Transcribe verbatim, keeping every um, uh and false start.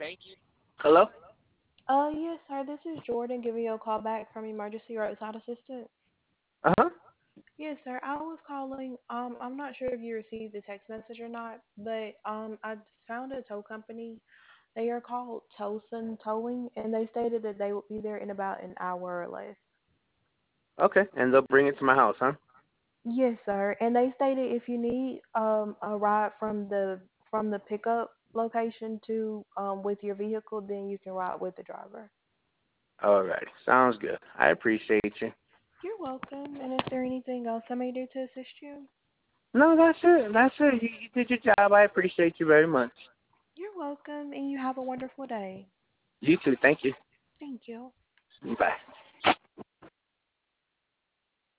Hello? Uh, yes, sir. This is Jordan giving you a call back from Emergency Roadside Assistant. Uh-huh. Yes, sir. I was calling. Um, I'm not sure if you received the text message or not, but um, I found a tow company. They are called Towson Towing, and they stated that they would be there in about an hour or less. Okay, and they'll bring it to my house, huh? Yes, sir. And they stated if you need um a ride from the from the pickup location to um with your vehicle, then you can ride with the driver. All right, sounds good. I appreciate you. You're welcome. And is there anything else I may do to assist you? No, that's it. That's it. You, you did your job. I appreciate you very much. You're welcome, and you have a wonderful day. You too. Thank you. Thank you. Bye.